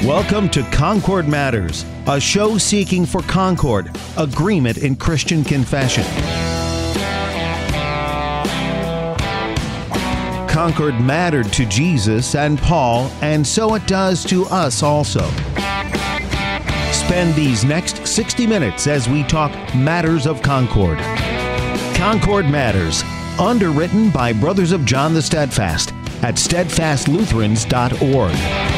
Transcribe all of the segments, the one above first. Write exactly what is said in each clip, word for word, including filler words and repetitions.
Welcome to Concord Matters, a show seeking for concord, agreement in Christian confession. Concord mattered to Jesus and Paul, and so it does to us also. Spend these next sixty minutes as we talk matters of Concord. Concord Matters, underwritten by Brothers of John the Steadfast at steadfast lutherans dot org.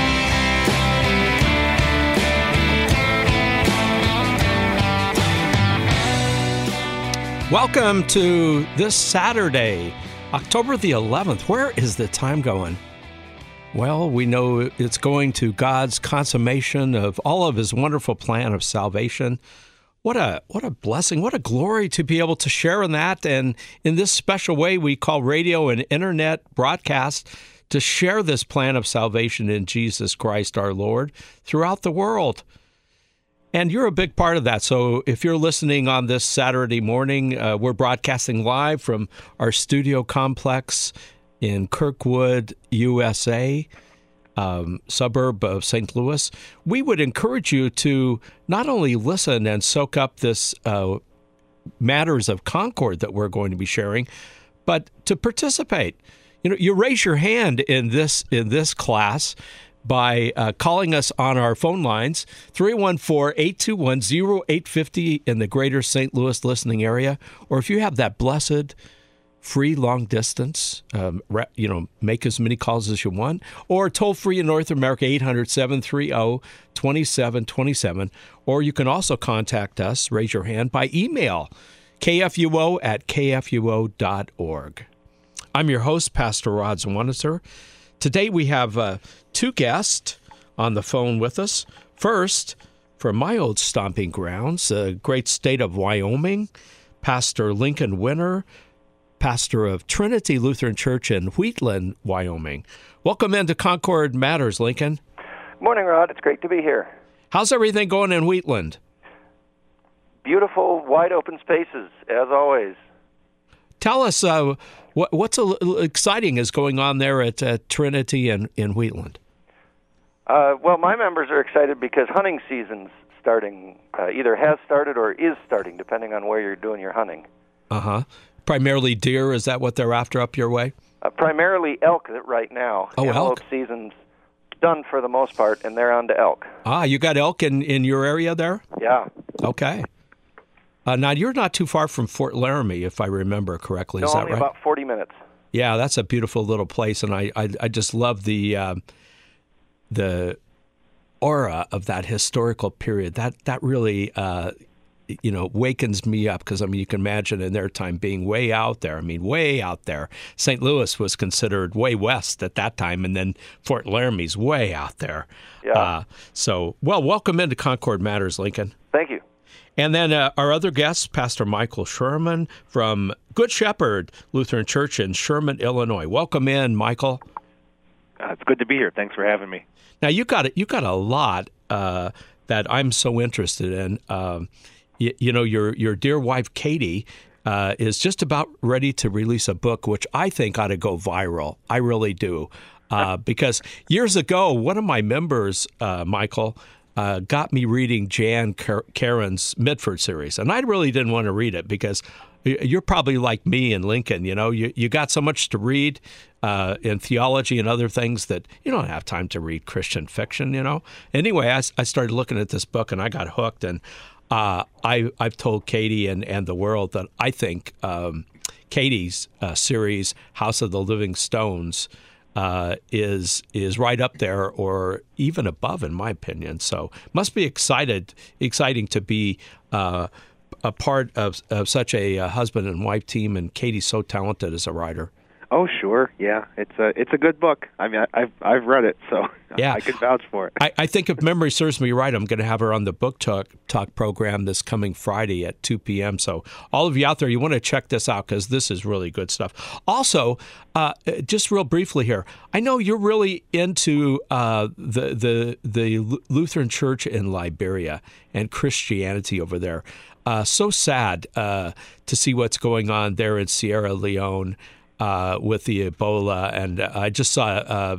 Welcome to this Saturday, October the eleventh. Where is the time going? Well, we know it's going to God's consummation of all of His wonderful plan of salvation. What a what a blessing, what a glory to be able to share in that, and in this special way we call radio and internet broadcast to share this plan of salvation in Jesus Christ our Lord throughout the world. And you're a big part of that. So if you're listening on this Saturday morning, uh, we're broadcasting live from our studio complex in Kirkwood, U S A, um, suburb of Saint Louis. We would encourage you to not only listen and soak up this uh, matters of concord that we're going to be sharing, but to participate. You know, you raise your hand in this in this class by uh, calling us on our phone lines, three one four, eight two one, zero eight five zero in the greater Saint Louis listening area. Or if you have that blessed free long distance, um, you know, make as many calls as you want. Or toll free in North America, eight hundred, seven three zero, two seven two seven. Or you can also contact us, raise your hand, by email, k f u o at k f u o dot org. I'm your host, Pastor Rod Zwanitzer. Today we have uh, two guests on the phone with us. First, from my old stomping grounds, the great state of Wyoming, Pastor Lincoln Winter, pastor of Trinity Lutheran Church in Wheatland, Wyoming. Welcome into Concord Matters, Lincoln. Morning, Rod. It's great to be here. How's everything going in Wheatland? Beautiful, wide open spaces, as always. Tell us uh, what, what's a, exciting is going on there at uh, Trinity and in Wheatland. Uh, well, my members are excited because hunting season's starting, uh, either has started or is starting, depending on where you're doing your hunting. Uh-huh. Primarily deer, is that what they're after up your way? Uh, primarily elk right now. Oh, Antelope elk. season's done for the most part, and they're on to elk. Ah, you got elk in, in your area there? Yeah. Okay. Uh, now, you're not too far from Fort Laramie, if I remember correctly. No, is that only right? about forty minutes. Yeah, that's a beautiful little place, and I, I, I just love the uh, the aura of that historical period. That that really, uh, you know, wakens me up, because, I mean, you can imagine in their time being way out there. I mean, way out there. Saint Louis was considered way west at that time, and then Fort Laramie's way out there. Yeah. Uh, so, well, welcome into Concord Matters, Lincoln. Thank you. And then uh, our other guest, Pastor Michael Sherman from Good Shepherd Lutheran Church in Sherman, Illinois. Welcome in, Michael. Uh, it's good to be here. Thanks for having me. Now, you got you got a lot uh, that I'm so interested in. Um, you, you know, your your dear wife Katie uh, is just about ready to release a book, which I think ought to go viral. I really do, uh, because years ago, one of my members, uh, Michael. Uh, got me reading Jan Karen's Mitford series. And I really didn't want to read it because you're probably like me and Lincoln, you know, you, you got so much to read uh, in theology and other things that you don't have time to read Christian fiction, you know. Anyway, I, I started looking at this book and I got hooked. And uh, I, I've told Katie and, and the world that I think um, Katie's uh, series, House of the Living Stones, Uh, is is right up there or even above, in my opinion. So must be excited, exciting to be uh, a part of, of such a uh, husband and wife team. And Katie's so talented as a writer. Oh, sure, yeah, it's a it's a good book. I mean, I, I've I've read it, so yeah. I could vouch for it. I, I think if memory serves me right, I'm going to have her on the Book Talk Talk program this coming Friday at two p.m. So all of you out there, you want to check this out because this is really good stuff. Also, uh, just real briefly here, I know you're really into uh, the the the Lutheran Church in Liberia and Christianity over there. Uh, so sad uh, to see what's going on there in Sierra Leone. Uh, with the Ebola, and I just saw uh,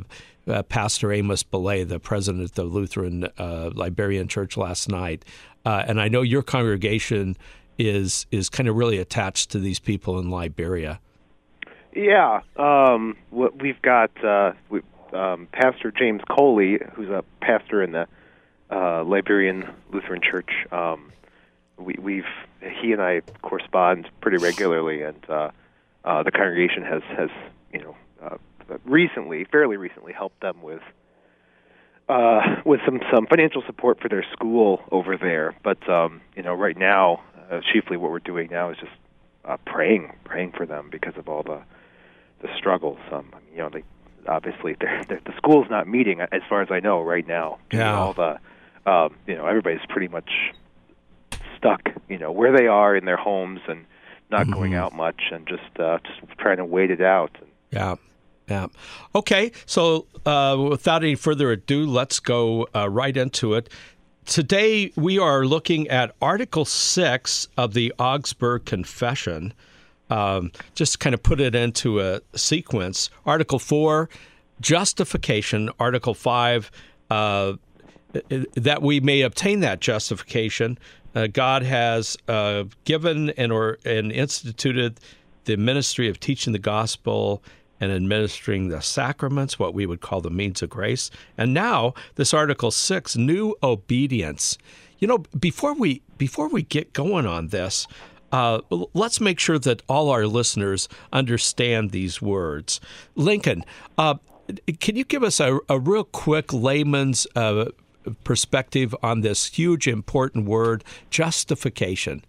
uh, Pastor Amos Belay, the president of the Lutheran uh, Liberian Church, last night. Uh, and I know your congregation is is kind of really attached to these people in Liberia. Yeah, um, we've got uh, we, um, Pastor James Coley, who's a pastor in the uh, Liberian Lutheran Church. Um, we, we've he and I correspond pretty regularly, and uh, uh, the congregation has has you know uh, recently, fairly recently, helped them with uh, with some some financial support for their school over there. But um, you know, right now, uh, chiefly what we're doing now is just uh, praying, praying for them because of all the the struggles. Um, you know, they obviously they're, they're, the school's not meeting, as far as I know, right now. Yeah. All the um, you know, everybody's pretty much stuck, you know, where they are in their homes and not mm-hmm. going out much, and just uh, just trying to wait it out. Yeah. Yeah. Okay. So uh, without any further ado, let's go uh, right into it. Today we are looking at Article Six of the Augsburg Confession. Um, just to kind of put it into a sequence. Article Four, justification. Article Five, uh, that we may obtain that justification. Uh, God has uh, given and or and instituted the ministry of teaching the gospel and administering the sacraments, what we would call the means of grace. And now this Article Six, new obedience. You know, before we before we get going on this, uh, let's make sure that all our listeners understand these words. Lincoln, uh, can you give us a, a real quick layman's uh, perspective on this huge, important word, justification?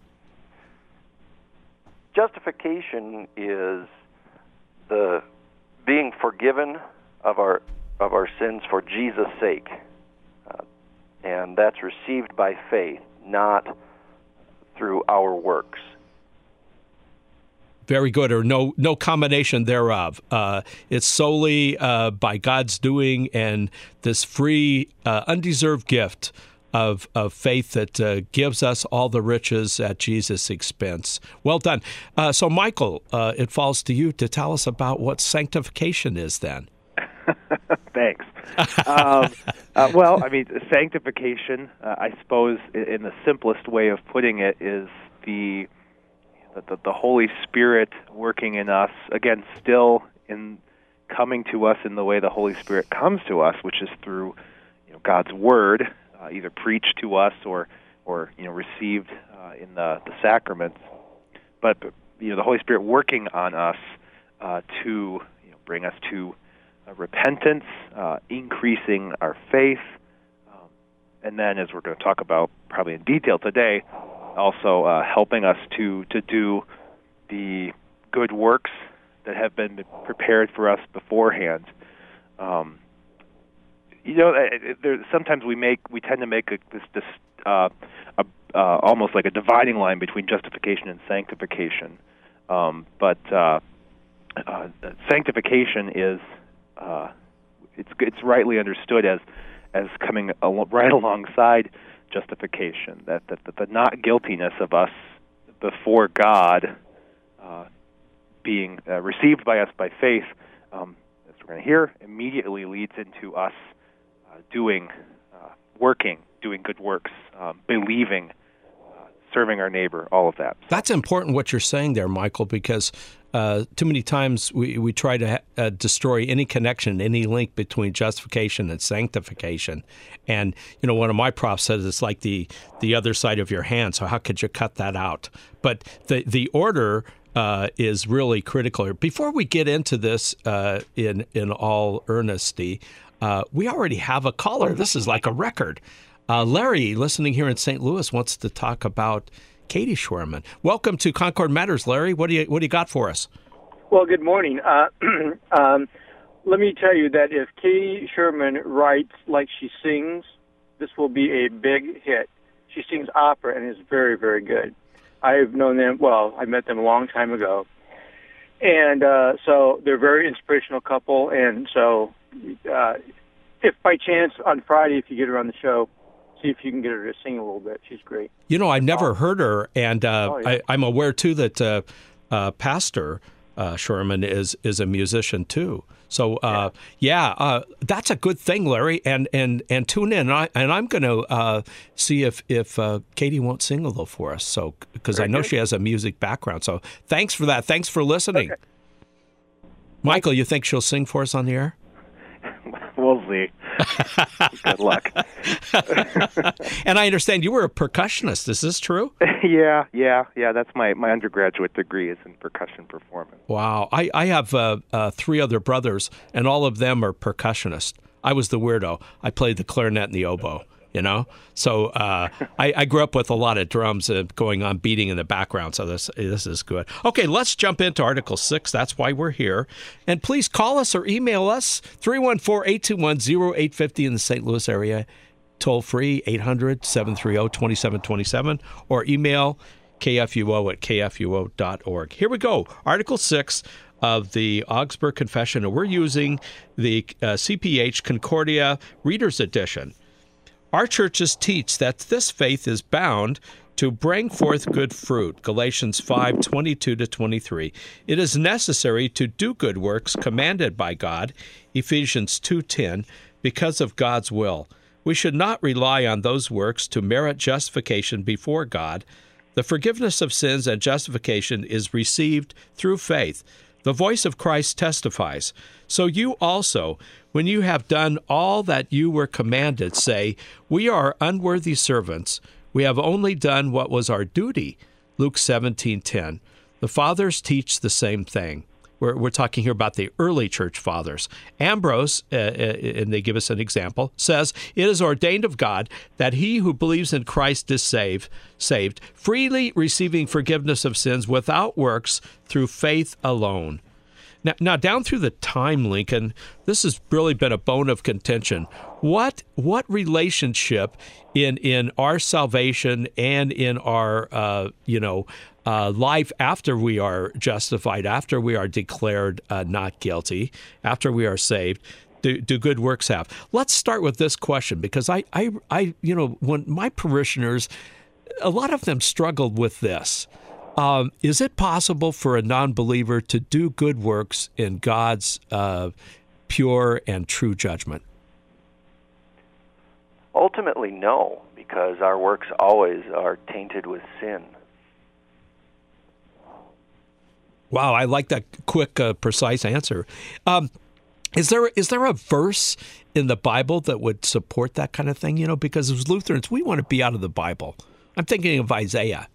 Justification is the being forgiven of our of our sins for Jesus' sake, uh, and that's received by faith, not through our works. Very good, or no no combination thereof. Uh, it's solely uh, by God's doing and this free, uh, undeserved gift of of faith that uh, gives us all the riches at Jesus' expense. Well done. Uh, so, Michael, uh, it falls to you to tell us about what sanctification is then. Thanks. um, uh, well, I mean, sanctification, uh, I suppose, in the simplest way of putting it, is the The, the Holy Spirit working in us, again, still in coming to us in the way the Holy Spirit comes to us, which is through you know, God's Word, uh, either preached to us or, or you know, received uh, in the, the sacraments. But you know, the Holy Spirit working on us uh, to you know, bring us to uh, repentance, uh, increasing our faith, um, and then, as we're going to talk about probably in detail today, also uh, helping us to, to do the good works that have been prepared for us beforehand. Um, you know, there, sometimes we make we tend to make a, this, this uh, a, uh, almost like a dividing line between justification and sanctification. Um, but uh, uh, sanctification is uh, it's it's rightly understood as as coming al- right alongside justification, that, that, that the not guiltiness of us before God uh, being uh, received by us by faith, um, as we're going to hear, immediately leads into us uh, doing, uh, working, doing good works, um, believing, uh, serving our neighbor, all of that. That's important what you're saying there, Michael, because uh, too many times we, we try to uh, destroy any connection, any link between justification and sanctification. And, you know, one of my profs says it's like the, the other side of your hand, so how could you cut that out? But the, the order uh, is really critical. Before we get into this uh, in, in all earnesty, uh, we already have a caller. This is like a record. Uh, Larry, listening here in Saint Louis, wants to talk about Katie Schwerman. Welcome to Concord Matters, Larry. What do you what do you got for us? Well, good morning. Uh, um, let me tell you that if Katie Schwerman writes like she sings, this will be a big hit. She sings opera and is very, very good. I've known them, well, I met them a long time ago. And uh, so they're a very inspirational couple. And so uh, if by chance on Friday, if you get her on the show, see if you can get her to sing a little bit. She's great. You know, I've never heard her, and uh, oh, yeah. I, I'm aware, too, that uh, uh, Pastor uh, Sherman is is a musician too. So uh, yeah, uh, that's a good thing, Larry. And and and tune in. And, I, and I'm going to uh, see if if uh, Katie won't sing a little for us. So because I know good. she has a music background. So thanks for that. Thanks for listening, Okay. Michael. You think she'll sing for us on the air? We'll see. Good luck. And I understand you were a percussionist. Is this true? yeah, yeah, yeah. That's my, my undergraduate degree is in percussion performance. Wow. I, I have uh, uh, three other brothers, and all of them are percussionists. I was the weirdo. I played the clarinet and the oboe, you know? So uh, I, I grew up with a lot of drums uh, going on, beating in the background, so this this is good. Okay, let's jump into Article six. That's why we're here. And please call us or email us, three one four, eight two one, zero eight five zero in the Saint Louis area, toll free, eight hundred, seven three zero, two seven two seven, or email K F U O at K F U O dot org. Here we go. Article six of the Augsburg Confession, and we're using the uh, C P H Concordia Reader's Edition. Our churches teach that this faith is bound to bring forth good fruit, Galatians five, twenty-two to twenty-three. It is necessary to do good works commanded by God, Ephesians two ten, because of God's will. We should not rely on those works to merit justification before God. The forgiveness of sins and justification is received through faith. The voice of Christ testifies. So you also, when you have done all that you were commanded, say, we are unworthy servants. We have only done what was our duty. Luke seventeen ten. The fathers teach the same thing. We're, we're talking here about the early church fathers. Ambrose, uh, and they give us an example, says, it is ordained of God that he who believes in Christ is saved, saved, freely receiving forgiveness of sins without works through faith alone. Now, now, down through the time, Lincoln, this has really been a bone of contention. What what relationship in in our salvation and in our uh, you know uh, life after we are justified, after we are declared uh, not guilty, after we are saved, do, do good works have? Let's start with this question, because I I I you know when my parishioners, a lot of them struggled with this. Um, is it possible for a non-believer to do good works in God's uh, pure and true judgment? Ultimately, no, because our works always are tainted with sin. Wow, I like that quick, uh, precise answer. Um, is there is there a verse in the Bible that would support that kind of thing? You know, because as Lutherans, we want to be out of the Bible. I'm thinking of Isaiah.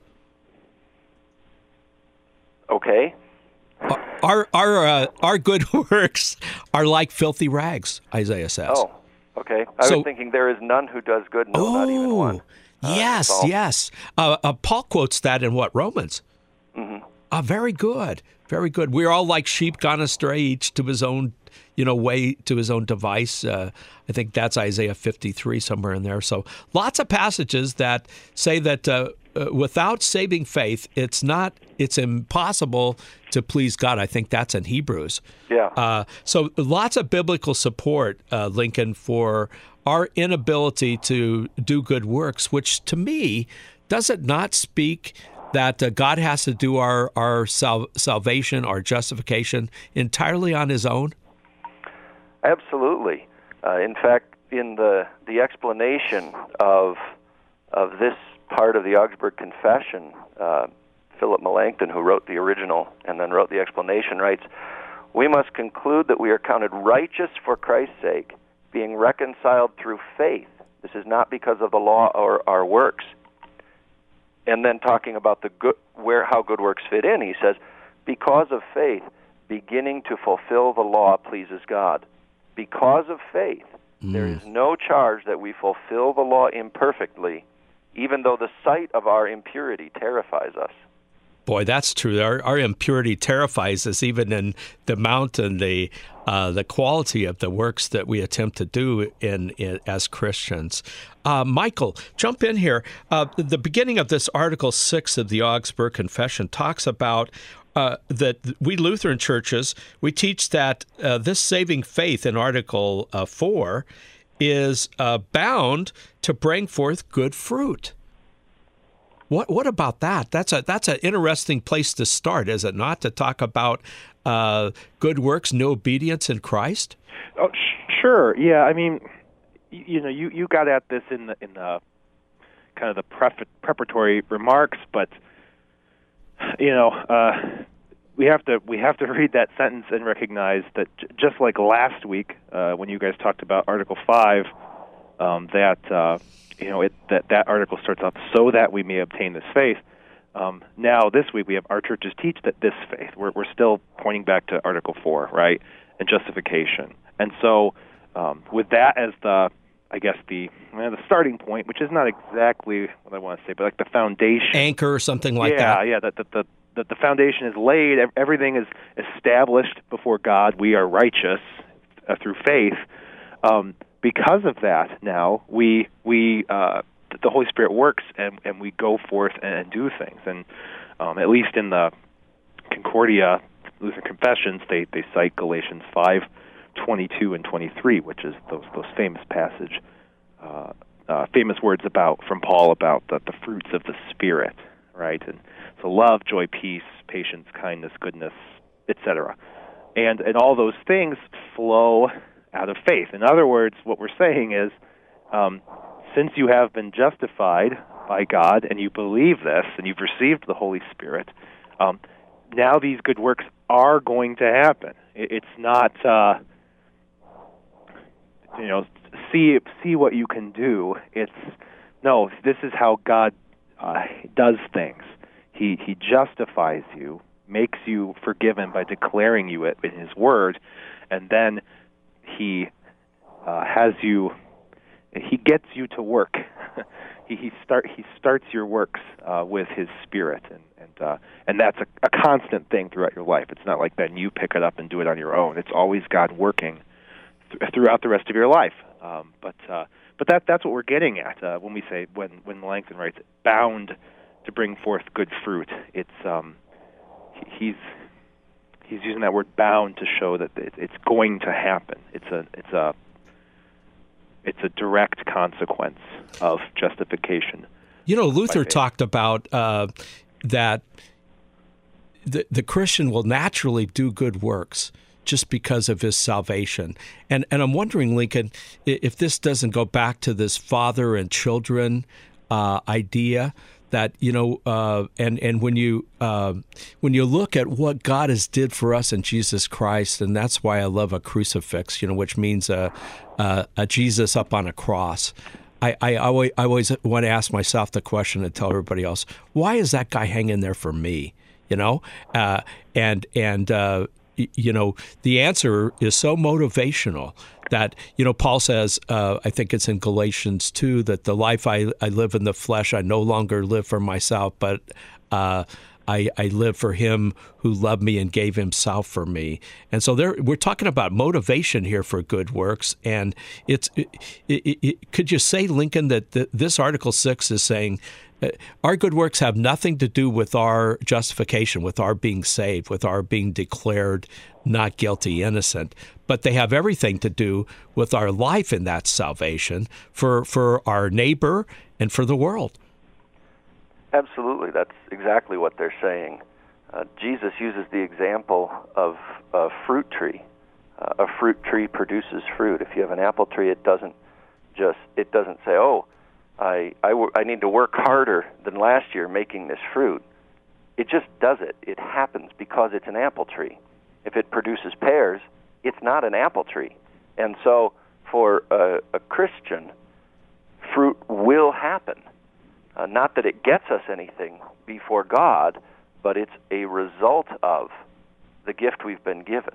Okay. Our our uh, our good works are like filthy rags, Isaiah says. Oh, okay. I So- was thinking there is none who does good, no, oh, not even one. Uh, yes, that's all. yes. Uh, uh, Paul quotes that in what, Romans? Mhm. Ah, very good, very good. We're all like sheep gone astray, each to his own, you know, way, to his own device. Uh, I think that's Isaiah fifty-three, somewhere in there. So lots of passages that say that uh, uh, without saving faith, it's not, it's impossible to please God. I think that's in Hebrews. Yeah. Uh, so lots of biblical support, uh, Lincoln, for our inability to do good works, which to me, does it not speak that uh, God has to do our, our sal- salvation, our justification entirely on his own? Absolutely. Uh, in fact, in the the explanation of of this part of the Augsburg Confession, uh, Philip Melanchthon, who wrote the original and then wrote the explanation, writes, "We must conclude that we are counted righteous for Christ's sake, being reconciled through faith. This is not because of the law or our works." And then talking about the good, where how good works fit in, he says, "Because of faith, beginning to fulfill the law pleases God. Because of faith, mm. there is no charge that we fulfill the law imperfectly, even though the sight of our impurity terrifies us." Boy, that's true. Our, our impurity terrifies us, even in the amount and the uh, the quality of the works that we attempt to do in, in as Christians. Uh, Michael, jump in here. Uh, the beginning of this Article six of the Augsburg Confession talks about uh, that we Lutheran churches, we teach that uh, this saving faith in Article uh, four is uh, bound to bring forth good fruit. What what about that? That's a that's an interesting place to start, is it not? To talk about uh, good works, new obedience in Christ. Oh, sh- sure. Yeah. I mean, you, you know, you, you got at this in the in the kind of the pref- preparatory remarks, but you know, uh, we have to we have to read that sentence and recognize that j- just like last week uh, when you guys talked about Article Five, um, that uh, you know it that that article starts off so that we may obtain this faith. Um, now this week we have our churches teach that this faith. We're we're still pointing back to Article Four, right, and justification. And so um, with that as the I guess the uh, the starting point, which is not exactly what I want to say, but like the foundation, anchor or something like yeah, that. Yeah, yeah. That the, the the the foundation is laid. Everything is established before God. We are righteous uh, through faith. Um, because of that, now we we uh, the Holy Spirit works, and, and we go forth and, and do things. And um, at least in the Concordia Lutheran Confessions, they they cite Galatians five. twenty-two and twenty-three, which is those those famous passage, uh, uh, famous words about from Paul about the, the fruits of the Spirit, right? And so love, joy, peace, patience, kindness, goodness, et cetera. And and all those things flow out of faith. In other words, what we're saying is, um, since you have been justified by God and you believe this and you've received the Holy Spirit, um, now these good works are going to happen. It, it's not. Uh, You know, see see what you can do. It's no. This is how God uh, does things. He He justifies you, makes you forgiven by declaring you it in His Word, and then He uh, has you. He gets you to work. he he start He starts your works uh, with His Spirit, and and uh, and that's a, a constant thing throughout your life. It's not like then you pick it up and do it on your own. It's always God working throughout the rest of your life, um, but uh, but that that's what we're getting at uh, when we say when when Melanchthon writes bound to bring forth good fruit. It's um, he's he's using that word bound to show that it, it's going to happen. It's a it's a it's a direct consequence of justification. You know, Luther talked about uh, that the the Christian will naturally do good works just because of his salvation. And and I'm wondering, Lincoln, if this doesn't go back to this father and children uh, idea that, you know, uh, and, and when you uh, when you look at what God has did for us in Jesus Christ, and that's why I love a crucifix, you know, which means a, a, a Jesus up on a cross. I, I, always, I always want to ask myself the question and tell everybody else, why is that guy hanging there for me? You know, uh, and, and, uh, you know, the answer is so motivational that, you know, Paul says, uh, I think it's in Galatians two, that the life I, I live in the flesh, I no longer live for myself, but uh, I, I live for him who loved me and gave himself for me. And so there, we're talking about motivation here for good works. And it's, it, it, it, could you say, Lincoln, that the, this Article six is saying, our good works have nothing to do with our justification, with our being saved, with our being declared not guilty, innocent, but they have everything to do with our life in that salvation for, for our neighbor and for the world. Absolutely. That's exactly what they're saying. Uh, Jesus uses the example of a fruit tree. Uh, a fruit tree produces fruit. If you have an apple tree, it doesn't just, it doesn't say, oh, I, I, w- I need to work harder than last year making this fruit. It just does it. It happens because it's an apple tree. If it produces pears, it's not an apple tree. And so for a, a Christian, fruit will happen. Uh, not that it gets us anything before God, but it's a result of the gift we've been given.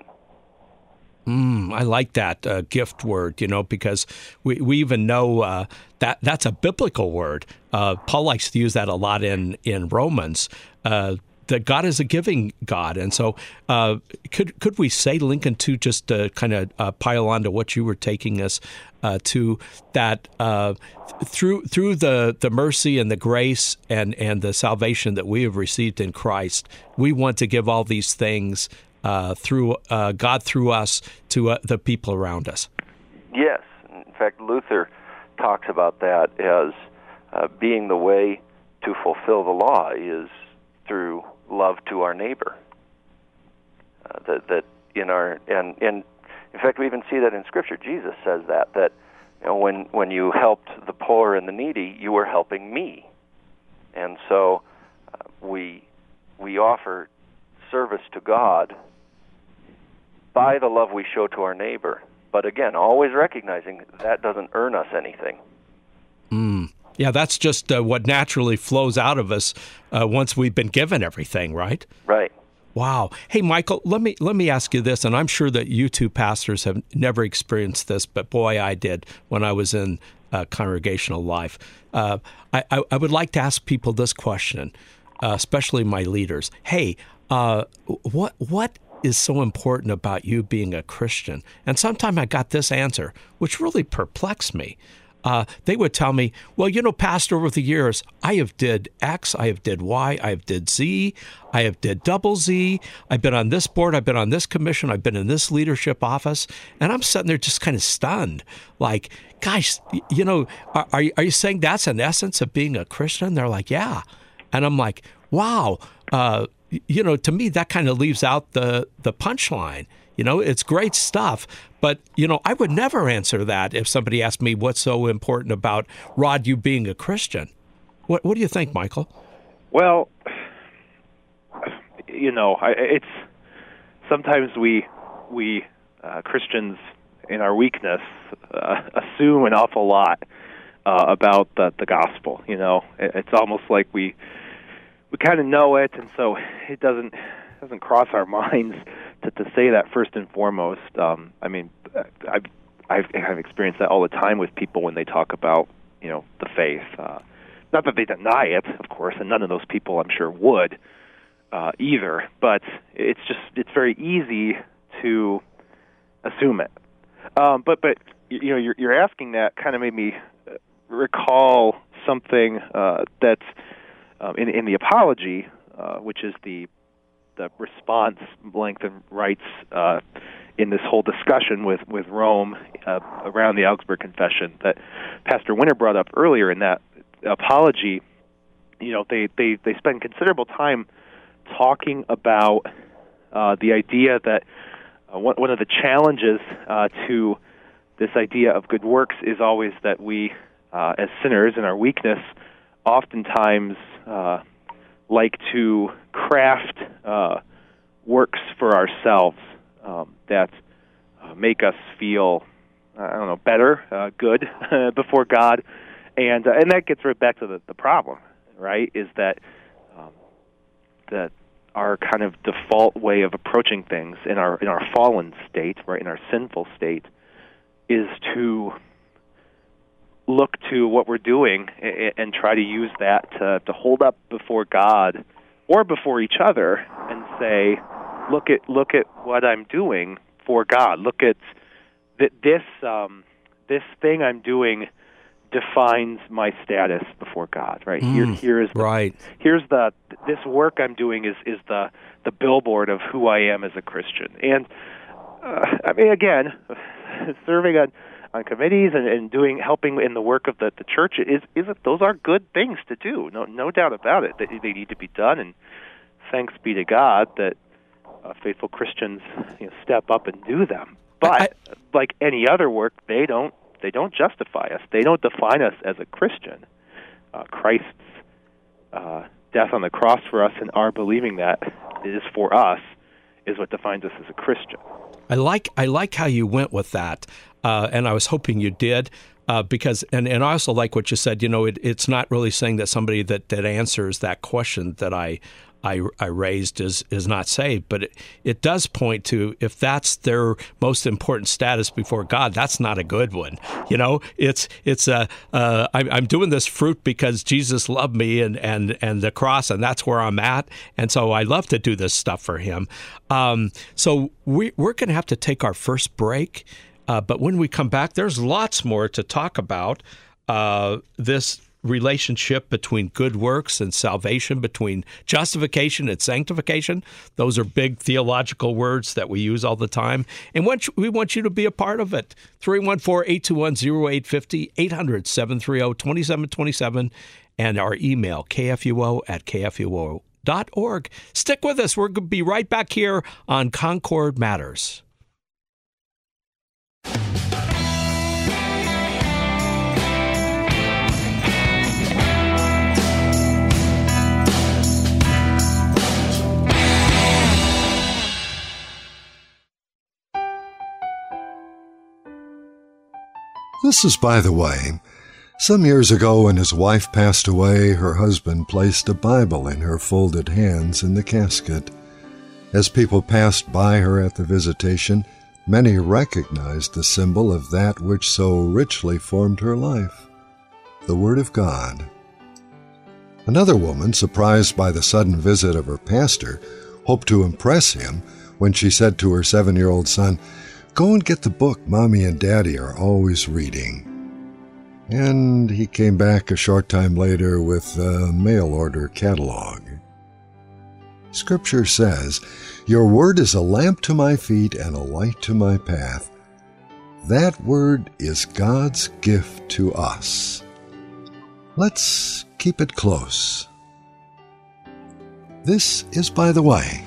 Mm, I like that uh, gift word, you know, because we, we even know uh, that that's a biblical word. Uh, Paul likes to use that a lot in, in Romans, uh, that God is a giving God. And so uh, could could we say, Lincoln, to just uh, kind of uh, pile on to what you were taking us uh, to, that uh, through through the, the mercy and the grace and, and the salvation that we have received in Christ, we want to give all these things Uh, through uh, God through us to uh, the people around us. Yes. In fact, Luther talks about that as uh, being the way to fulfill the law is through love to our neighbor. Uh, that that in our and and in fact we even see that in Scripture. Jesus says that that you know when when you helped the poor and the needy, you were helping me. And so uh, we we offer service to God by the love we show to our neighbor. But again, always recognizing that doesn't earn us anything. Mm. Yeah, that's just uh, what naturally flows out of us uh, once we've been given everything, right? Right. Wow. Hey, Michael, let me let me ask you this, and I'm sure that you two pastors have never experienced this, but boy, I did when I was in uh, congregational life. Uh, I, I, I would like to ask people this question, uh, especially my leaders. Hey, uh, what what is so important about you being a Christian? And sometime I got this answer, which really perplexed me. Uh, they would tell me, well, you know, Pastor, over the years, I have did X, I have did Y, I have did Z, I have did double Z, I've been on this board, I've been on this commission, I've been in this leadership office, and I'm sitting there just kind of stunned, like, gosh, you know, are, are, you, are you saying that's an essence of being a Christian? They're like, yeah. And I'm like, wow, uh, you know, to me, that kind of leaves out the, the punchline. You know, it's great stuff, but, you know, I would never answer that if somebody asked me what's so important about, Rod, you being a Christian. What What do you think, Michael? Well, you know, I, it's sometimes we we uh, Christians in our weakness uh, assume an awful lot uh, about the, the gospel. You know, it, it's almost like we we kind of know it, and so it doesn't doesn't cross our minds to, to say that first and foremost. Um, I mean, I've, I've I've experienced that all the time with people when they talk about, you know, the faith. Uh, not that they deny it, of course, and none of those people, I'm sure, would uh, either. But it's just it's very easy to assume it. Um, but but you know, you're, you're asking that kind of made me recall something uh, that's um, in in the apology, uh, which is the the response Melanchthon writes uh, in this whole discussion with, with Rome uh, around the Augsburg Confession that Pastor Winter brought up earlier. In that apology, you know, they, they, they spend considerable time talking about uh, the idea that uh, one, one of the challenges uh, to this idea of good works is always that we, uh, as sinners in our weakness, oftentimes uh, like to craft uh, works for ourselves um, that uh, make us feel, I don't know, better, uh, good before God, and uh, and that gets right back to the, the problem, right? Is that um, that our kind of default way of approaching things in our in our fallen state, right, in our sinful state, is to look to what we're doing and try to use that to, to hold up before God or before each other and say, look at look at what I'm doing for God. Look at th- this um, this thing I'm doing defines my status before God. Right mm, here, here is the, right. Here's the this work I'm doing is is the the billboard of who I am as a Christian. And uh, I mean, again, serving on on committees and, and doing helping in the work of the, the church is is those are good things to do. No no doubt about it. They, they need to be done, and thanks be to God that uh, faithful Christians, you know, step up and do them. But I, like any other work, they don't they don't justify us. They don't define us as a Christian. Uh, Christ's uh, death on the cross for us and our believing that it is for us is what defines us as a Christian. I like I like how you went with that, uh, and I was hoping you did, uh, because and, and I also like what you said. You know, it, it's not really saying that somebody that, that answers that question that I I, I raised is is not saved, but it, it does point to if that's their most important status before God, that's not a good one. You know, it's it's a uh, I'm, I'm doing this fruit because Jesus loved me and, and, and the cross, and that's where I'm at, and so I love to do this stuff for Him. Um, so we we're going to have to take our first break, uh, but when we come back, there's lots more to talk about. Uh, this. Relationship between good works and salvation, between justification and sanctification. Those are big theological words that we use all the time. And we want you to be a part of it. three one four, eight two one, zero eight five zero, eight hundred, seven three zero, two seven two seven. and our email, k f u o at k f u o dot org. Stick with us. We're going to be right back here on Concord Matters. This is by the way. Some years ago, when his wife passed away, her husband placed a Bible in her folded hands in the casket. As people passed by her at the visitation, many recognized the symbol of that which so richly formed her life, the Word of God. Another woman, surprised by the sudden visit of her pastor, hoped to impress him when she said to her seven-year-old son, "Go and get the book Mommy and Daddy are always reading." And he came back a short time later with a mail-order catalog. Scripture says, "Your word is a lamp to my feet and a light to my path." That word is God's gift to us. Let's keep it close. This is By the Way.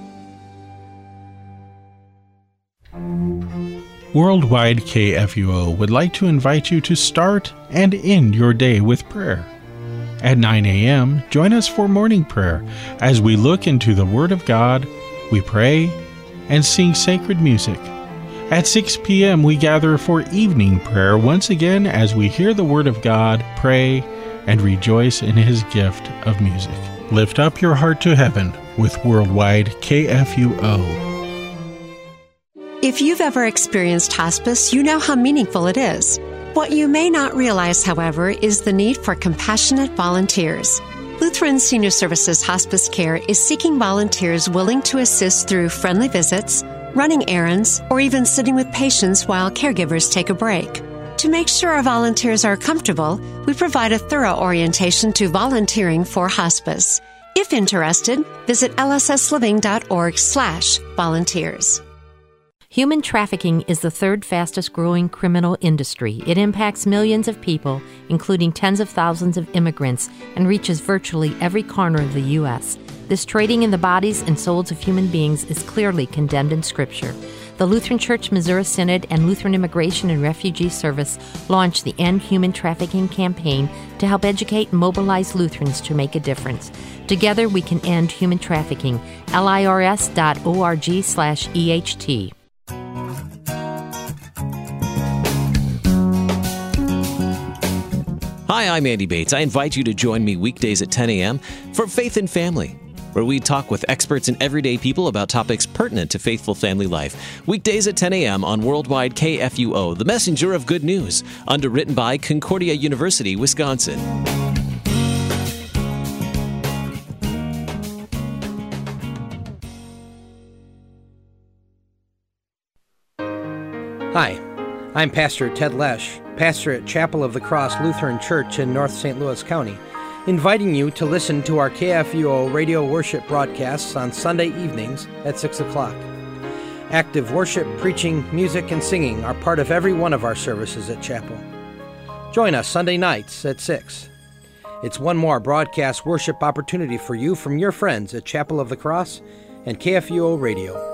Worldwide K F U O would like to invite you to start and end your day with prayer. At nine a.m., join us for morning prayer as we look into the Word of God, we pray, and sing sacred music. At six p.m., we gather for evening prayer once again as we hear the Word of God, pray, and rejoice in His gift of music. Lift up your heart to heaven with Worldwide K F U O. If you've ever experienced hospice, you know how meaningful it is. What you may not realize, however, is the need for compassionate volunteers. Lutheran Senior Services Hospice Care is seeking volunteers willing to assist through friendly visits, running errands, or even sitting with patients while caregivers take a break. To make sure our volunteers are comfortable, we provide a thorough orientation to volunteering for hospice. If interested, visit l s s living dot org slash volunteers. Human trafficking is the third fastest growing criminal industry. It impacts millions of people, including tens of thousands of immigrants, and reaches virtually every corner of the U S. This trading in the bodies and souls of human beings is clearly condemned in Scripture. The Lutheran Church Missouri Synod and Lutheran Immigration and Refugee Service launched the End Human Trafficking campaign to help educate and mobilize Lutherans to make a difference. Together we can end human trafficking. L I R S dot org slash E H T. Hi, I'm Andy Bates. I invite you to join me weekdays at ten a.m. for Faith and Family, where we talk with experts and everyday people about topics pertinent to faithful family life. Weekdays at ten a.m. on Worldwide K F U O, the messenger of good news, underwritten by Concordia University, Wisconsin. Hi, I'm Pastor Ted Lesh, pastor at Chapel of the Cross Lutheran Church in North Saint Louis County, inviting you to listen to our K F U O radio worship broadcasts on Sunday evenings at six o'clock. Active worship, preaching, music, and singing are part of every one of our services at Chapel. Join us Sunday nights at six. It's one more broadcast worship opportunity for you from your friends at Chapel of the Cross and K F U O Radio.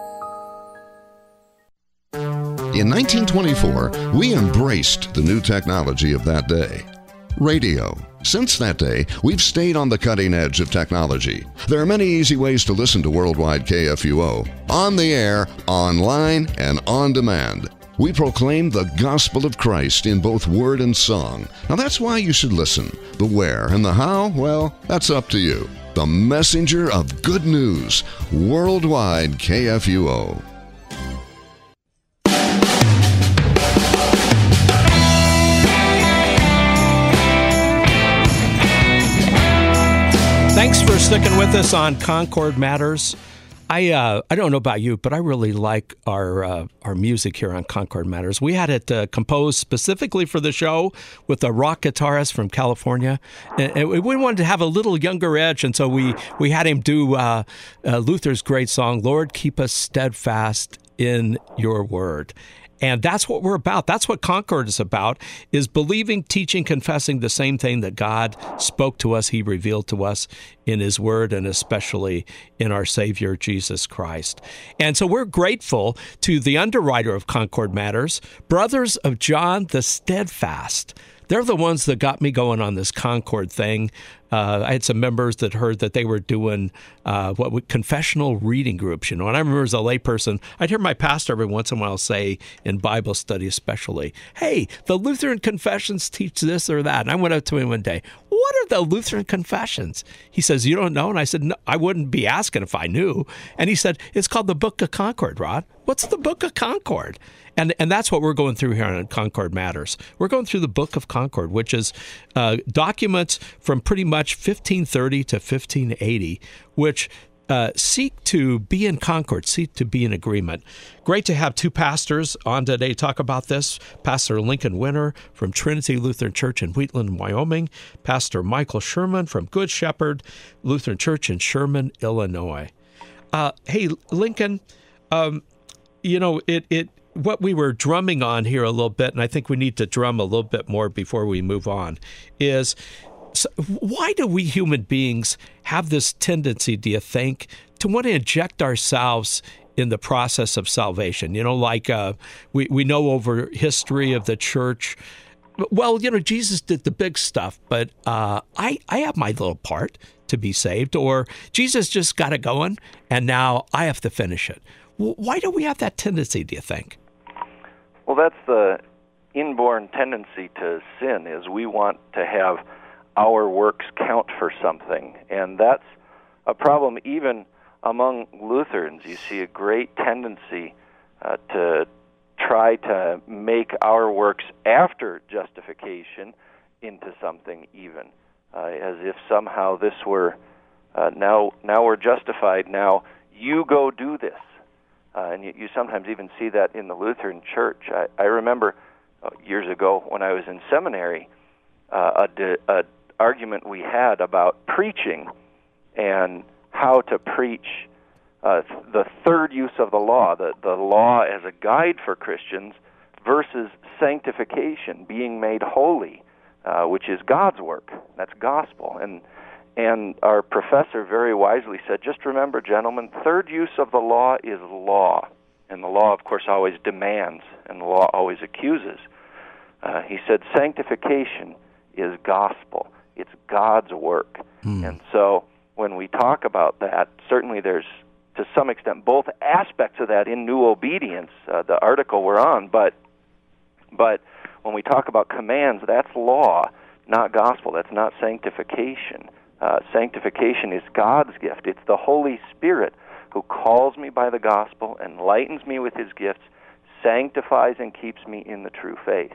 In nineteen twenty-four, we embraced the new technology of that day, radio. Since that day, we've stayed on the cutting edge of technology. There are many easy ways to listen to Worldwide K F U O, on the air, online, and on demand. We proclaim the gospel of Christ in both word and song. Now that's why you should listen. The where and the how, well, that's up to you. The messenger of good news, Worldwide K F U O. Thanks for sticking with us on Concord Matters. I uh, I don't know about you, but I really like our uh, our music here on Concord Matters. We had it uh, composed specifically for the show with a rock guitarist from California, and, and we wanted to have a little younger edge, and so we we had him do uh, uh, Luther's great song, "Lord, Keep Us Steadfast in Your Word." And that's what we're about. That's what Concord is about, is believing, teaching, confessing the same thing that God spoke to us, he revealed to us in his word, and especially in our Savior, Jesus Christ. And so we're grateful to the underwriter of Concord Matters, Brothers of John the Steadfast. They're the ones that got me going on this Concord thing. Uh, I had some members that heard that they were doing uh, what we, confessional reading groups, you know. And I remember as a layperson, I'd hear my pastor every once in a while say, in Bible study especially, hey, the Lutheran confessions teach this or that. And I went up to him one day, what are the Lutheran confessions? He says, you don't know? And I said, no, I wouldn't be asking if I knew. And he said, it's called the Book of Concord, Rod. What's the Book of Concord? And and that's what we're going through here on Concord Matters. We're going through the Book of Concord, which is uh, documents from pretty much fifteen thirty to fifteen eighty, which uh, seek to be in concord, seek to be in agreement. Great to have two pastors on today to talk about this. Pastor Lincoln Winter from Trinity Lutheran Church in Wheatland, Wyoming. Pastor Michael Sherman from Good Shepherd Lutheran Church in Sherman, Illinois. Uh, hey, Lincoln, um, you know, it it. what we were drumming on here a little bit, and I think we need to drum a little bit more before we move on, is so why do we human beings have this tendency, do you think, to want to inject ourselves in the process of salvation? You know, like uh, we, we know over history of the church, well, you know, Jesus did the big stuff, but uh, I, I have my little part to be saved, or Jesus just got it going, and now I have to finish it. Why do we have that tendency, do you think? Well, that's the inborn tendency to sin, is we want to have our works count for something. And that's a problem even among Lutherans. You see a great tendency uh, to try to make our works after justification into something even, uh, as if somehow this were, uh, now, now we're justified, now you go do this. Uh, and you, you sometimes even see that in the Lutheran Church. I, I remember uh, years ago when I was in seminary, uh, a, di- a argument we had about preaching and how to preach uh, the third use of the law, the, the law as a guide for Christians, versus sanctification, being made holy, uh, which is God's work. That's gospel. And And our professor very wisely said, just remember, gentlemen, third use of the law is law. And the law, of course, always demands, and the law always accuses. Uh, he said, sanctification is gospel. It's God's work. Hmm. And so when we talk about that, certainly there's, to some extent, both aspects of that in New Obedience, uh, the article we're on, but but when we talk about commands, that's law, not gospel. That's not sanctification. Uh, sanctification is God's gift. It's the Holy Spirit who calls me by the gospel, enlightens me with his gifts, sanctifies and keeps me in the true faith.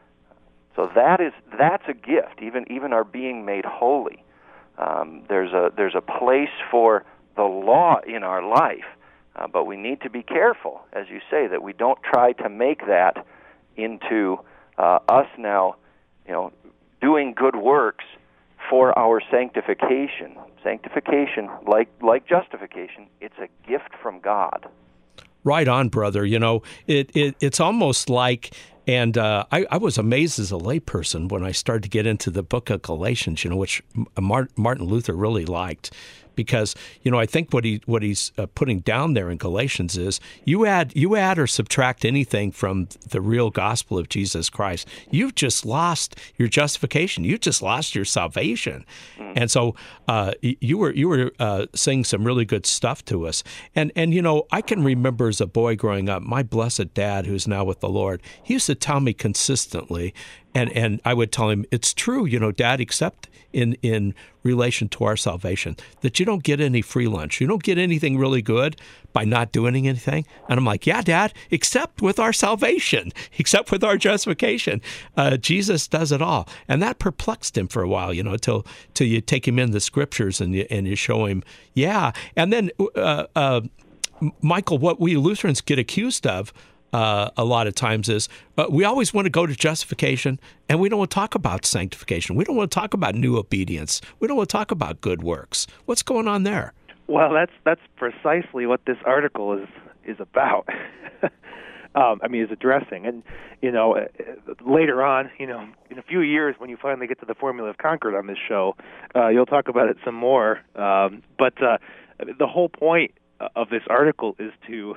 So that is that's a gift. Even even our being made holy. Um, there's a there's a place for the law in our life, uh, but we need to be careful, as you say, that we don't try to make that into uh, us now, you know, doing good works for our sanctification. Sanctification, like like justification, it's a gift from God. Right on, brother. You know, it, it it's almost like, and uh, I, I was amazed as a layperson when I started to get into the book of Galatians, you know, which Martin Luther really liked. Because, you know, I think what he what he's uh, putting down there in Galatians is you add you add or subtract anything from the real gospel of Jesus Christ, you've just lost your justification. You've just lost your salvation. Mm. And so uh, you were you were uh, saying some really good stuff to us. And and you know, I can remember as a boy growing up, my blessed dad, who's now with the Lord, he used to tell me consistently, and and I would tell him, it's true, you know, Dad, except in in relation to our salvation, that you don't get any free lunch. You don't get anything really good by not doing anything. And I'm like, yeah, Dad, except with our salvation, except with our justification. Uh, Jesus does it all. And that perplexed him for a while, you know, till till you take him in the scriptures and you, and you show him, yeah. And then, uh, uh, Michael, what we Lutherans get accused of Uh, a lot of times is uh, we always want to go to justification, and we don't want to talk about sanctification. We don't want to talk about new obedience. We don't want to talk about good works. What's going on there? Well, that's that's precisely what this article is is about. um, I mean, is addressing. And, you know, uh, later on, you know, in a few years when you finally get to the Formula of Concord on this show, uh, you'll talk about it some more. Um, but uh, the whole point of this article is to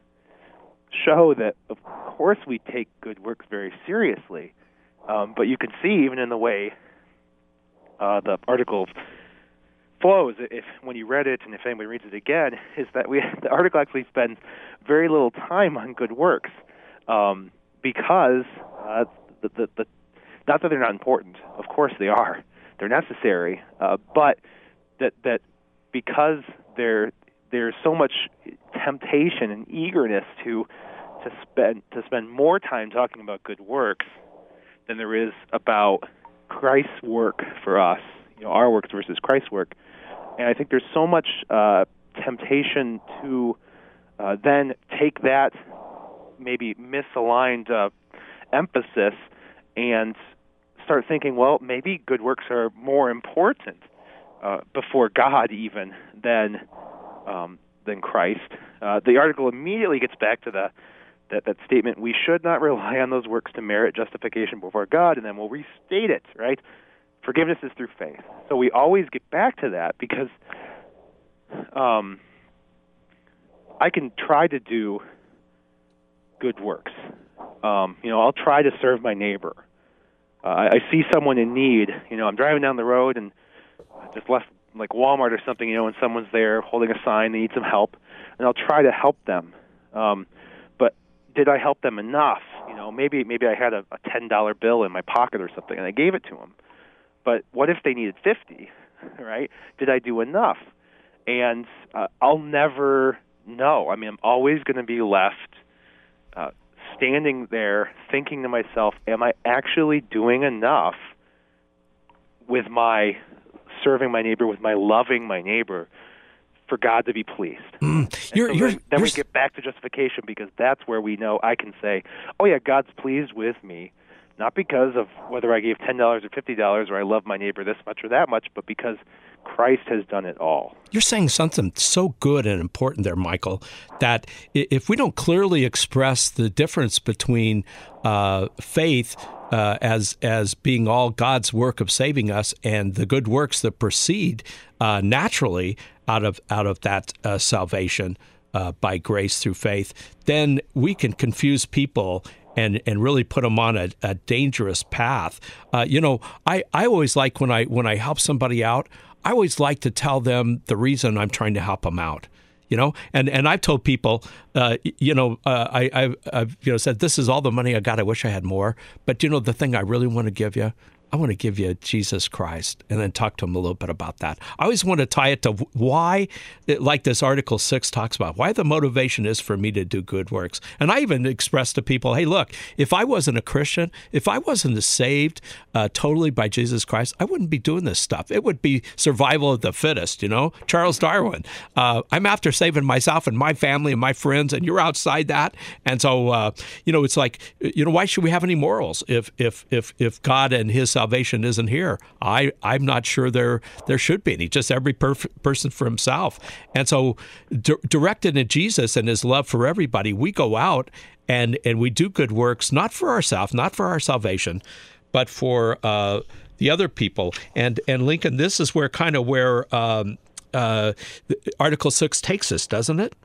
show that, of course, we take good works very seriously. Um, but you can see, even in the way uh, the article flows, if when you read it and if anybody reads it again, is that we the article actually spends very little time on good works um, because uh, the, the, the not that they're not important. Of course they are. They're necessary. Uh, but that that because there there's so much temptation and eagerness to to spend to spend more time talking about good works than there is about Christ's work for us, you know, our works versus Christ's work. And I think there's so much uh, temptation to uh, then take that maybe misaligned uh, emphasis and start thinking, well, maybe good works are more important uh, before God even than um, than Christ. Uh, the article immediately gets back to the That, that statement, we should not rely on those works to merit justification before God, and then we'll restate it, right? Forgiveness is through faith. So we always get back to that because um, I can try to do good works. Um, you know, I'll try to serve my neighbor. Uh, I, I see someone in need. You know, I'm driving down the road and I just left like Walmart or something, you know, and someone's there holding a sign, they need some help, and I'll try to help them. Um, Did I help them enough? You know, maybe maybe I had a, a ten dollar bill in my pocket or something, and I gave it to them. But what if they needed fifty? Right? Did I do enough? And uh, I'll never know. I mean, I'm always going to be left uh, standing there, thinking to myself, "Am I actually doing enough with my serving my neighbor, with my loving my neighbor?" For God to be pleased. Mm. You're, so you're, then then you're... we get back to justification because that's where we know I can say, oh, yeah, God's pleased with me, not because of whether I gave ten dollars or fifty dollars or I love my neighbor this much or that much, but because Christ has done it all. You're saying something so good and important there, Michael, that if we don't clearly express the difference between uh, faith uh, as as being all God's work of saving us and the good works that proceed uh, naturally out of out of that uh, salvation uh, by grace through faith, then we can confuse people and and really put them on a, a dangerous path. Uh, you know, I, I always like when I when I help somebody out, I always like to tell them the reason I'm trying to help them out. You know, and, and I've told people, uh, you know, uh, I, I've, I've you know said, this is all the money I got. I wish I had more. But, you know, the thing I really want to give you, I want to give you Jesus Christ, and then talk to them a little bit about that. I always want to tie it to why, like this Article six talks about, why the motivation is for me to do good works. And I even express to people, hey, look, if I wasn't a Christian, if I wasn't saved uh, totally by Jesus Christ, I wouldn't be doing this stuff. It would be survival of the fittest, you know, Charles Darwin. Uh, I'm after saving myself and my family and my friends, and you're outside that. And so, uh, you know, it's like, you know, why should we have any morals if if if if God and his salvation isn't here? I, I'm not sure there there should be any, just every perf- person for himself. And so di- directed in Jesus and his love for everybody, we go out and, and we do good works, not for ourselves, not for our salvation, but for uh, the other people. And, and Lincoln, this is where kind of where um, uh, Article six takes us, doesn't it?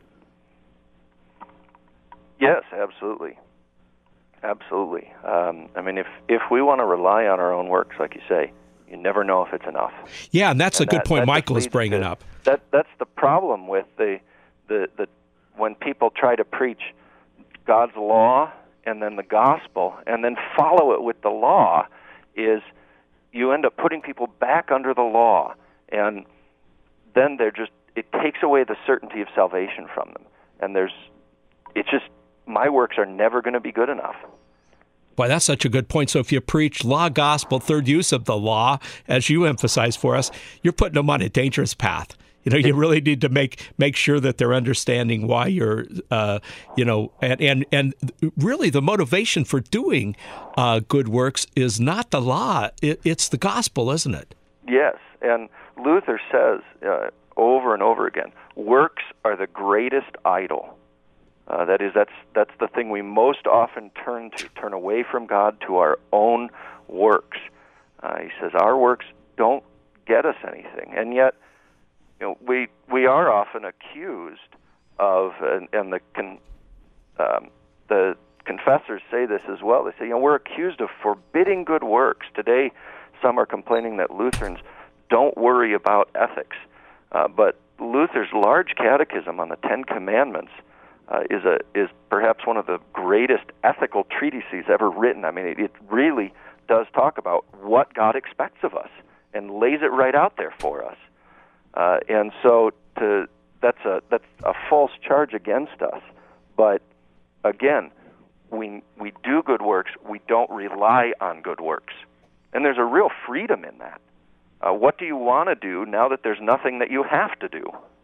Yes, absolutely. Absolutely. Um, I mean, if, if we want to rely on our own works, like you say, you never know if it's enough. Yeah, and that's and a good that, point that Michael is bringing to, up. That That's the problem with the, the, the when people try to preach God's law and then the gospel and then follow it with the law, is you end up putting people back under the law, and then they're just, it takes away the certainty of salvation from them. And there's, it's just, my works are never going to be good enough. Boy, that's such a good point. So if you preach law, gospel, third use of the law, as you emphasize for us, you're putting them on a dangerous path. You know, you really need to make make sure that they're understanding why you're, uh, you know, and, and, and really the motivation for doing uh, good works is not the law. It, it's the gospel, isn't it? Yes, and Luther says uh, over and over again, works are the greatest idol. Uh, that is, that's that's the thing we most often turn to, turn away from God to our own works. Uh, he says our works don't get us anything, and yet, you know, we we are often accused of, and, and the con, um, the confessors say this as well. They say, you know, we're accused of forbidding good works. Today, some are complaining that Lutherans don't worry about ethics, uh, but Luther's large catechism on the Ten Commandments uh, is a is perhaps one of the greatest ethical treatises ever written. I mean, it, it really does talk about what God expects of us and lays it right out there for us. Uh, and so, to that's a that's a false charge against us. But again, we we do good works. We don't rely on good works, and there's a real freedom in that. Uh, what do you want to do now that there's nothing that you have to do?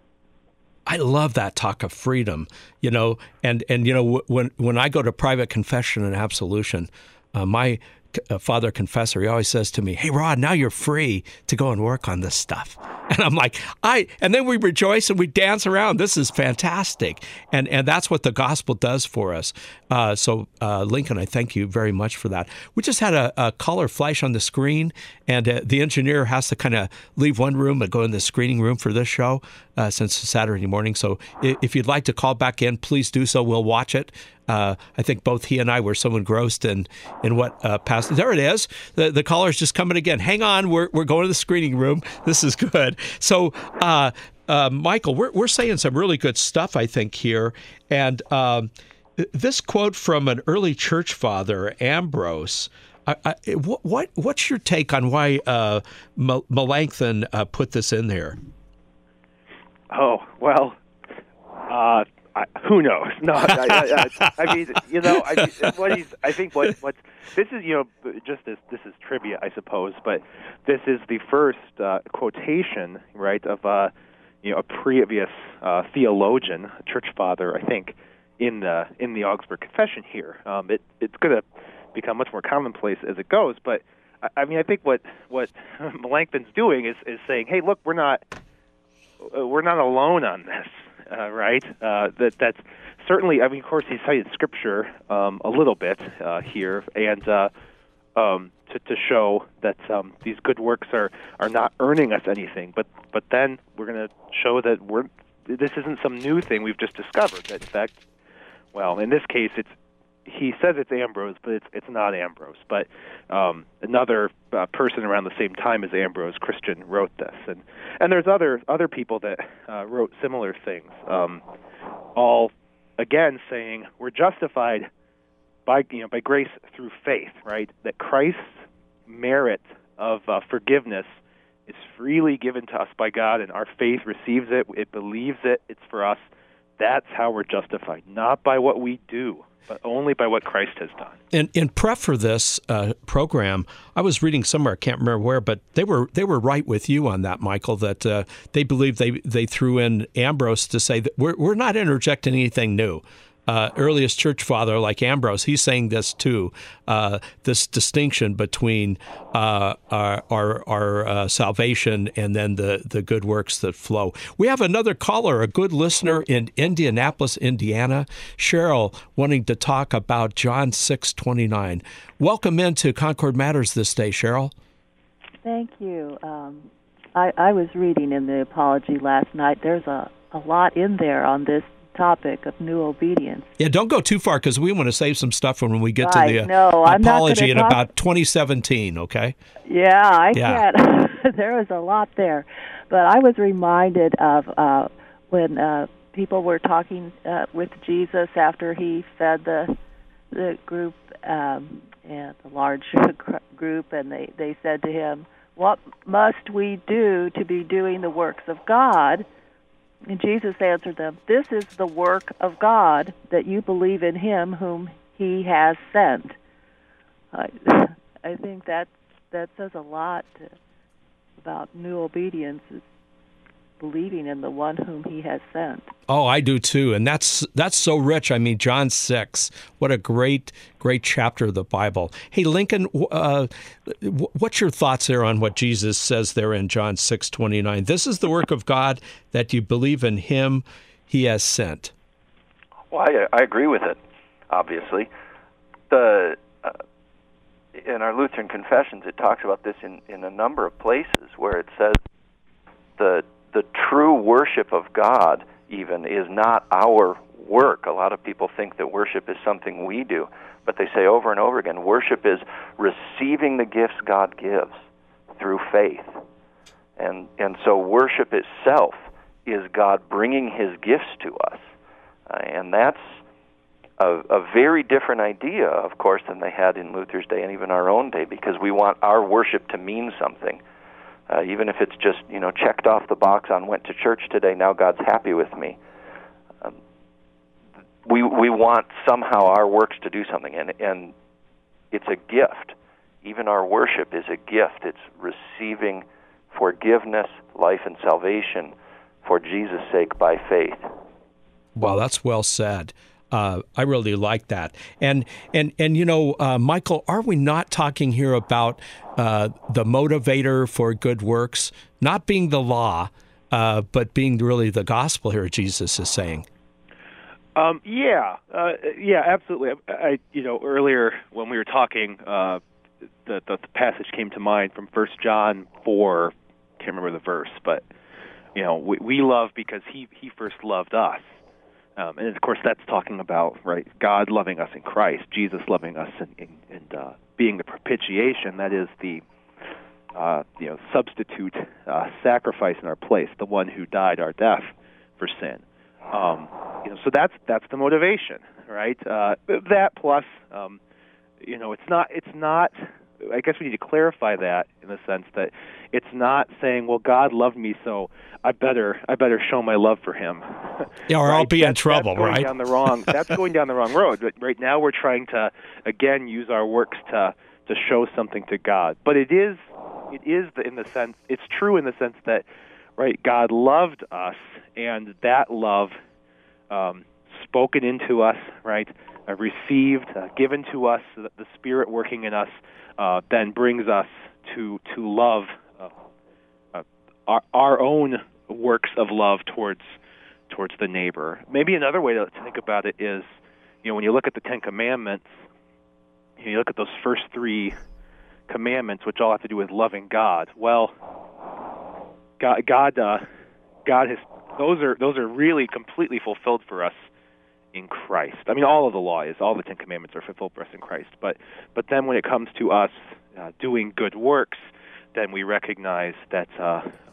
I love that talk of freedom, you know, and, and you know, when when I go to private confession and absolution, uh, my uh, father confessor, he always says to me, "Hey, Rod, now you're free to go and work on this stuff." And I'm like, I, and then we rejoice and we dance around. This is fantastic. And and that's what the gospel does for us. Uh, so, uh, Lincoln, I thank you very much for that. We just had a, a color flash on the screen, and uh, the engineer has to kind of leave one room and go in the screening room for this show uh, since it's Saturday morning. So if you'd like to call back in, please do so. We'll watch it. Uh, I think both he and I were so engrossed in in what uh, passed. There it is. The the caller's just coming again. Hang on, we're we're going to the screening room. This is good. So, uh, uh, Michael, we're we're saying some really good stuff, I think, here. And um, this quote from an early church father, Ambrose. I, I, what what's your take on why uh, Melanchthon uh, put this in there? Oh well. Uh, I, who knows? No, I, I, I mean, you know, I, what he's, I think what what this is, you know, just this this is trivia, I suppose, but this is the first uh, quotation, right, of uh, you know, a previous uh, theologian, church father, I think, in the in the Augsburg Confession here. Um, it it's going to become much more commonplace as it goes, but I, I mean, I think what what Melanchthon's doing is is saying, hey, look, we're not we're not alone on this. Uh, right? Uh, that that's certainly. I mean, of course, he cited Scripture um, a little bit uh, here, and uh, um, to, to show that um, these good works are, are not earning us anything. But but then we're going to show that we're this isn't some new thing we've just discovered. That in fact, well, in this case, it's he says it's Ambrose, but it's it's not Ambrose. But um, another uh, person around the same time as Ambrose, Christian, wrote this, and and there's other other people that uh, wrote similar things. Um, all again saying we're justified by you know by grace through faith, right? That Christ's merit of uh, forgiveness is freely given to us by God, and our faith receives it, it believes it, it's for us. That's how we're justified, not by what we do, but only by what Christ has done. In in prep for this uh, program, I was reading somewhere, I can't remember where, but they were they were right with you on that, Michael, that uh, they believe they they threw in Ambrose to say that we're we're not interjecting anything new. Uh, earliest church father like Ambrose, he's saying this too, uh, this distinction between uh, our our, our uh, salvation and then the, the good works that flow. We have another caller, a good listener in Indianapolis, Indiana, Cheryl, wanting to talk about John six twenty-nine. Welcome into Concord Matters this day, Cheryl. Thank you. Um, I, I was reading in the Apology last night. There's a, a lot in there on this topic of new obedience. Yeah, don't go too far because we want to save some stuff when we get right, to the no, uh, I'm apology in talk... about twenty seventeen, okay? Yeah, I yeah. can't. There was a lot there. But I was reminded of uh, when uh, people were talking uh, with Jesus after he fed the the group, um, and the large group, and they, they said to him, "What must we do to be doing the works of God?" And Jesus answered them, "This is the work of God, that you believe in him whom he has sent." I, I think that that says a lot about new obedience, is believing in the one whom he has sent. Oh, I do too. And that's that's so rich. I mean, John six, what a great, great chapter of the Bible. Hey, Lincoln, uh, what's your thoughts there on what Jesus says there in John six twenty-nine? This is the work of God, that you believe in him he has sent. Well, I, I agree with it, obviously. The uh, in our Lutheran confessions, it talks about this in, in a number of places where it says the the true worship of God even is not our work. A lot of people think that worship is something we do, but they say over and over again, worship is receiving the gifts God gives through faith. And and so worship itself is God bringing His gifts to us. Uh, and that's a, a very different idea, of course, than they had in Luther's day and even our own day, because we want our worship to mean something. Uh, even if it's just, you know, checked off the box on went to church today, now God's happy with me. Um, we we want somehow our works to do something, and, and it's a gift. Even our worship is a gift. It's receiving forgiveness, life, and salvation for Jesus' sake by faith. Well, that's well said. Uh, I really like that. And, and, and you know, uh, Michael, are we not talking here about uh, the motivator for good works, not being the law, uh, but being really the gospel here, Jesus is saying? Um, yeah, uh, yeah, absolutely. I, I, you know, earlier when we were talking, uh, the, the, the passage came to mind from First John four. Can't remember the verse, but you know, we, we love because he he first loved us. Um, and of course, that's talking about, right, God loving us in Christ, Jesus loving us and, and, and uh, being the propitiation, that is the uh, you know substitute uh, sacrifice in our place, the one who died our death for sin. Um, you know, so that's that's the motivation, right? Uh, that plus, um, you know, it's not it's not. I guess we need to clarify that in the sense that it's not saying, well, God loved me, so I better I better show my love for Him. Yeah, or right? I'll be that's, in trouble, that's going right? Down the wrong, that's going down the wrong road. But right now we're trying to, again, use our works to to show something to God. But it is it is the, in the sense, it's true in the sense that, right, God loved us, and that love um, spoken into us, right, uh, received, uh, given to us, the, the Spirit working in us, Uh, then brings us to to love uh, uh, our our own works of love towards towards the neighbor. Maybe another way to, to think about it is, you know, when you look at the Ten Commandments, you, know, you look at those first three commandments, which all have to do with loving God. Well, God God uh, God has those are those are really completely fulfilled for us in Christ. I mean, all of the law is, all the Ten Commandments are fulfilled for us in Christ. But but then when it comes to us uh, doing good works, then we recognize that uh,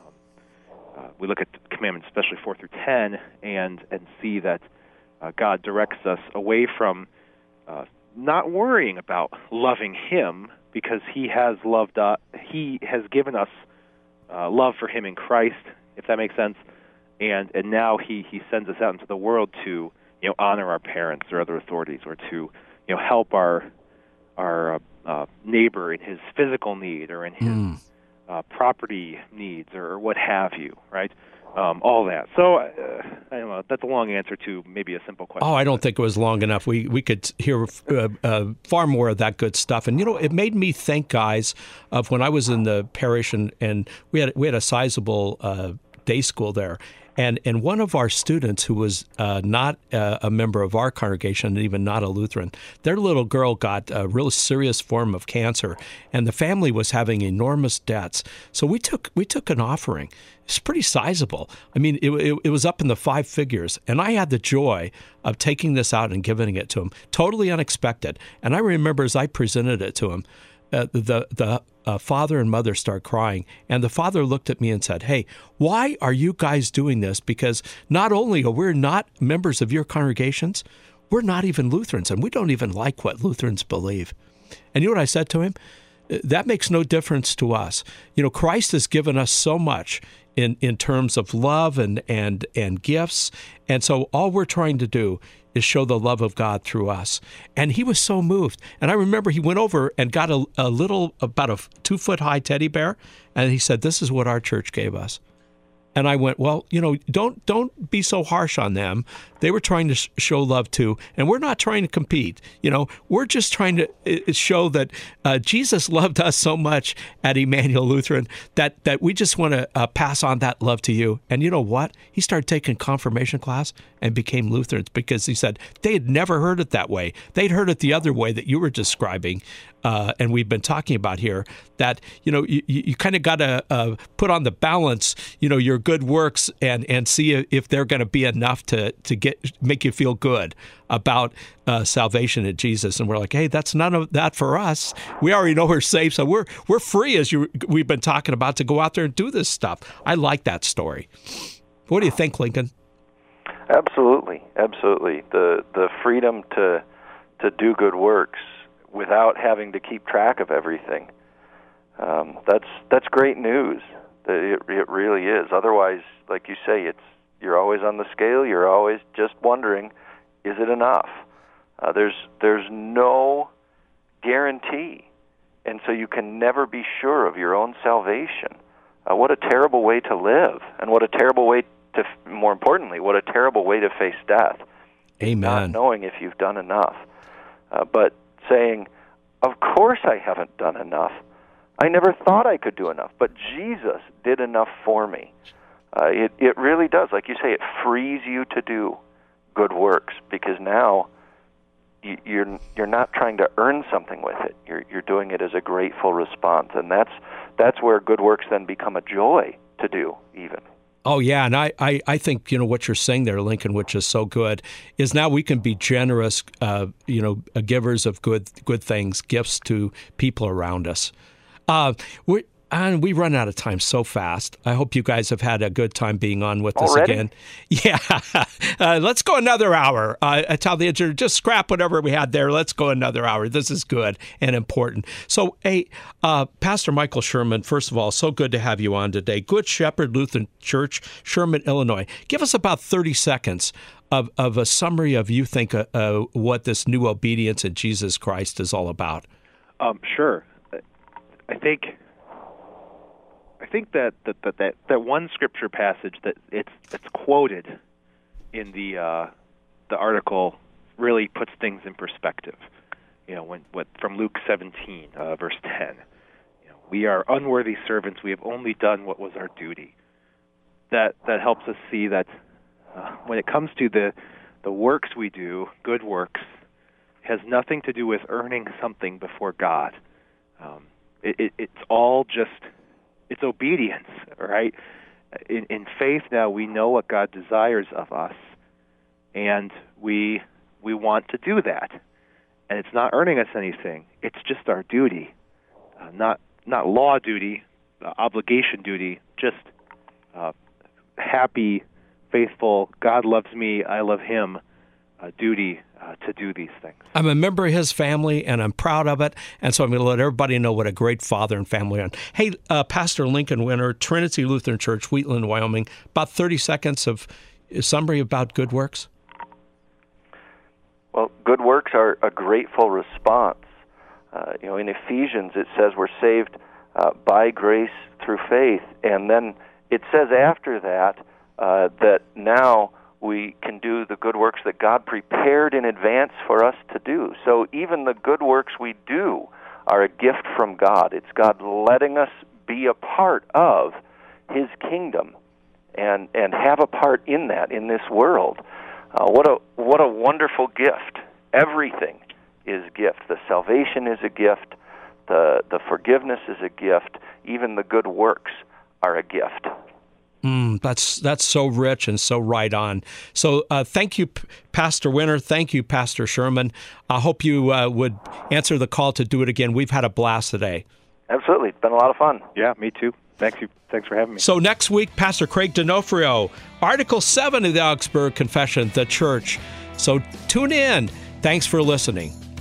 uh, we look at commandments, especially four through ten, and and see that uh, God directs us away from uh, not worrying about loving Him, because He has loved us. He has given us uh, love for Him in Christ, if that makes sense. And and now He He sends us out into the world to, you know, honor our parents or other authorities, or to, you know, help our our uh, uh, neighbor in his physical need or in his mm. uh, property needs or what have you, right? Um, all that. So, uh, I don't know, that's a long answer to maybe a simple question. Oh, I don't think it was long enough. We we could hear uh, uh, far more of that good stuff. And, you know, it made me think, guys, of when I was in the parish, and, and we had we had a sizable uh, day school there. And and one of our students who was uh, not uh, a member of our congregation and even not a Lutheran, their little girl got a real serious form of cancer, and the family was having enormous debts. So we took we took an offering. It's pretty sizable. I mean, it, it, it was up in the five figures, and I had the joy of taking this out and giving it to him, totally unexpected. And I remember as I presented it to him, Uh, the the uh, father and mother start crying, and the father looked at me and said, "Hey, why are you guys doing this? Because not only are we not members of your congregations, we're not even Lutherans, and we don't even like what Lutherans believe." And you know what I said to him? That makes no difference to us. You know, Christ has given us so much in, in terms of love and, and, and gifts, and so all we're trying to do is show the love of God through us. And he was so moved. And I remember he went over and got a, a little, about a two-foot-high teddy bear, and he said, "This is what our church gave us." And I went, well, you know, don't don't be so harsh on them. They were trying to sh- show love too, and we're not trying to compete. You know, we're just trying to uh, show that uh, Jesus loved us so much at Emmanuel Lutheran that that we just want to uh, pass on that love to you. And you know what? He started taking confirmation class and became Lutherans because he said they had never heard it that way. They'd heard it the other way that you were describing. Uh, and we've been talking about here that, you know, you, you kind of got to uh, put on the balance, you know, your good works and, and see if they're going to be enough to, to get make you feel good about uh, salvation in Jesus. And we're like, hey, that's none of that for us. We already know we're saved, so we're we're free, as you we've been talking about, to go out there and do this stuff. I like that story. What do you think, Lincoln? Absolutely, absolutely. The the freedom to to do good works without having to keep track of everything. Um, that's that's great news. It, it really is. Otherwise, like you say, it's you're always on the scale. You're always just wondering, is it enough? Uh, there's there's no guarantee, and so you can never be sure of your own salvation. Uh, what a terrible way to live, and what a terrible way to, more importantly, what a terrible way to face death. Amen. Not knowing if you've done enough, uh, but saying, of course I haven't done enough. I never thought I could do enough, but Jesus did enough for me. Uh, it, it really does. Like you say, it frees you to do good works because now you, you're you're not trying to earn something with it. You're you're doing it as a grateful response, and that's that's where good works then become a joy to do, even. Oh, yeah, and I, I, I think, you know, what you're saying there, Lincoln, which is so good, is now we can be generous, uh, you know, givers of good good things, gifts to people around us. Uh, we and we run out of time so fast. I hope you guys have had a good time being on with us Already? again. Yeah, uh, let's go another hour. Uh, I tell the engineer, just scrap whatever we had there. Let's go another hour. This is good and important. So, hey, uh, Pastor Michael Sherman, first of all, so good to have you on today. Good Shepherd Lutheran Church, Sherman, Illinois. Give us about thirty seconds of, of a summary of you think uh, uh, what this new obedience in Jesus Christ is all about. Um, sure. I think I think that that, that, that, that one scripture passage that it's it's quoted in the uh, the article really puts things in perspective. You know, when what from Luke seventeen, uh, verse ten. You know, we are unworthy servants. We have only done what was our duty. That that helps us see that uh, when it comes to the the works we do, good works, has nothing to do with earning something before God. Um, It, it, it's all just, it's obedience, right? In, in faith now, we know what God desires of us, and we we want to do that. And it's not earning us anything. It's just our duty, uh, not not law duty, uh, obligation duty, just uh, happy, faithful, God loves me, I love him, uh, duty Uh, to do these things. I'm a member of his family, and I'm proud of it, and so I'm going to let everybody know what a great father and family are. Hey, uh, Pastor Lincoln Winter, Trinity Lutheran Church, Wheatland, Wyoming, about thirty seconds of summary about good works. Well, good works are a grateful response. Uh, you know, in Ephesians it says we're saved uh, by grace through faith, and then it says after that uh, that now we can do the good works that God prepared in advance for us to do. So even the good works we do are a gift from God. It's God letting us be a part of his kingdom and and have a part in that, in this world. Uh, what a what a wonderful gift. Everything is gift. The salvation is a gift. The the forgiveness is a gift. Even the good works are a gift. Mm, that's that's so rich and so right on. So uh, thank you, P- Pastor Winter. Thank you, Pastor Sherman. I hope you uh, would answer the call to do it again. We've had a blast today. Absolutely. It's been a lot of fun. Yeah, me too. Thanks you. Thanks for having me. So next week, Pastor Craig D'Onofrio, Article seven of the Augsburg Confession, the Church. So tune in. Thanks for listening.